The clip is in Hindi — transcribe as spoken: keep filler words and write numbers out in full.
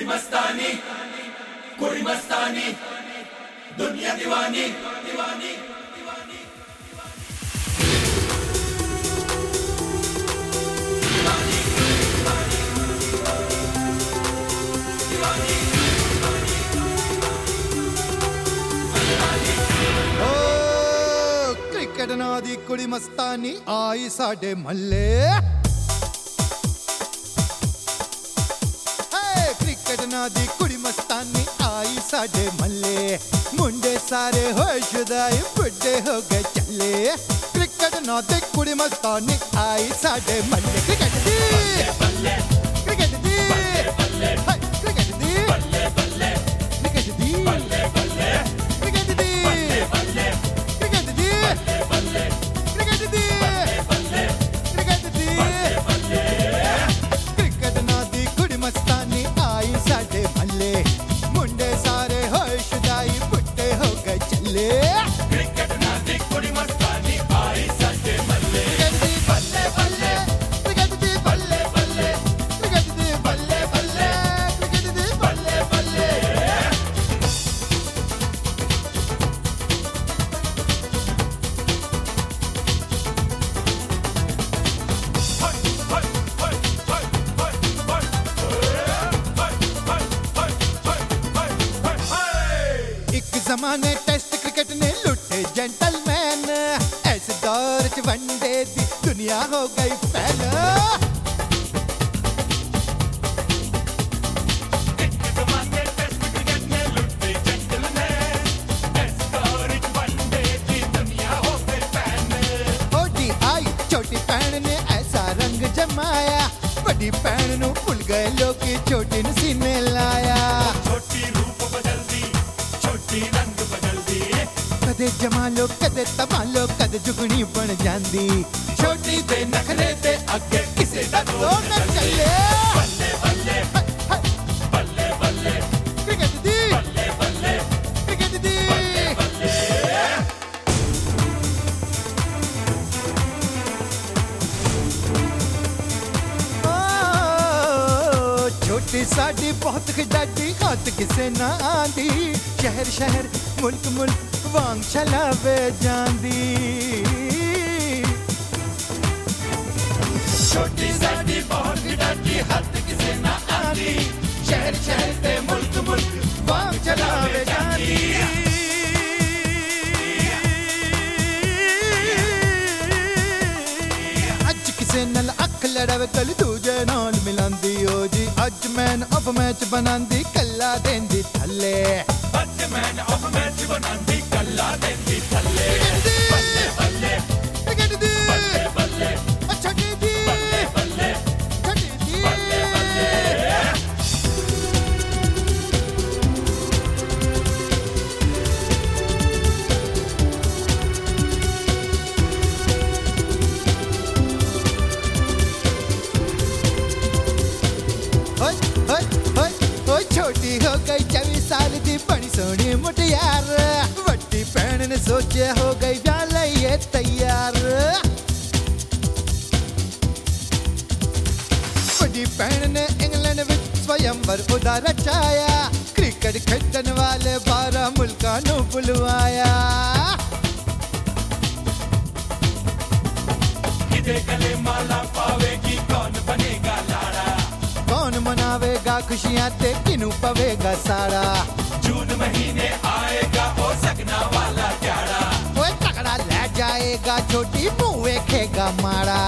मस्तानी कुड़ी मस्तानी दुनिया दीवानी दीवानी दीवानी दीवानी दीवानी ओ क्रिकेट ना दी कुड़ी मस्तानी आई साडे महल्ले दी कुड़ी मस्तानी आई साडे महल्ले मुंडे सारे होए शुदाई बुड्ढे हो गए चले क्रिकेट ना दी कुड़ी मस्तानी आई साडे महल्ले क्रिकेट दी बल्ले क्रिकेट दी बल्ले हाय क्रिकेट दी बल्ले बल्ले क्रिकेट दी बल्ले बल्ले क्रिकेट दी बल्ले क्रिकेट दी बल्ले क्रिकेट दी बल्ले क्रिकेट दी बल्ले क्रिकेट ना दी कुड़ी मस्तानी आई साडे महल्ले मुंडे सारे होए शुदाई बुड्ढे हो गए चले क्रिकेट ना दी कुड़ी मस्तानी आई साडे महल्ले क्रिकेट दी बल्ले बल्ले क्रिकेट दी बल्ले बल्ले क्रिकेट दी बल्ले बल्ले क्रिकेट दी बल्ले बल्ले एक जमाने टेस्ट क्रिकेट ने लुटे जेंटलमैन ऐसे दौर च वनडे दी दुनिया हो गई फैल जमाने टेस्ट क्रिकेट में लुटे जेंटलमैन इस दौर च वनडे दी दुनिया हो गई फैन ओडीआई छोटी पैन ने ऐसा रंग जमाया बड़ी पैन नु भूल गए लोग छोटी ने सीने लाया छोटी रूप बदल दी छोटी रंग बदल दी कदे जमा लो कदे तबा लो कदे जुगनी बन जांदी छोटी दे नखरे दे अगे किसे दा तो रोक न चले बल्ले बल्ले बल्ले बल्ले क्रिकेट दी बल्ले बल्ले क्रिकेट दी बल्ले ओ, छोटी साडी बहुत खिडाडी हाथ किसे ना आंदी शहर शहर मुल्क मुल्क वांग चलावे जांदी छोटी साडी बहुत डटी हाथ किसे ना आंदी शहर शहर ते मुल्क मुल्क वांग चलावे जांदी अज किसे नाल अख लड़ावे कल दूजे नाल मिलांदी ओ जी अज मैन ऑफ मैच बनांदी कल्ला देंदी थल्ले ਅੱਜ ਮੈਨ ਆਫ ਮੈਚ ਬਣਾਉਂਦੀ ਕੱਲਾ ਦੇਂਦੀ ਥੱਲੇ ਬੱਲੇ ਬੱਲੇ क्रिकेट दी ਬੱਲੇ ਬੱਲੇ अच्छा दी दी ਬੱਲੇ ਬੱਲੇ छड़ी दी ਬੱਲੇ ਬੱਲੇ ओए ओए ओए ओए छोटी हो गई चौबीस साल दी बड़ी सोहनी मुटियार वड्डी भैन ने सोचे हो गई ब्याह लईए तैयार वड्डी भैन ने इंग्लैंड विच स्वयंवर उदा रचाया क्रिकेट खेडन वाले बारह मुल्कां नू बुलवाया किदे गले माला पावेगी कौन बनेगा लाड़ा कौन मनावेगा खुशियां ते किनू पवेगा साड़ा जून महीने आएगा ओ सगना वाला जाड़ा ओए तगड़ा ले जाएगा छोटी मुंह वेखेगा माड़ा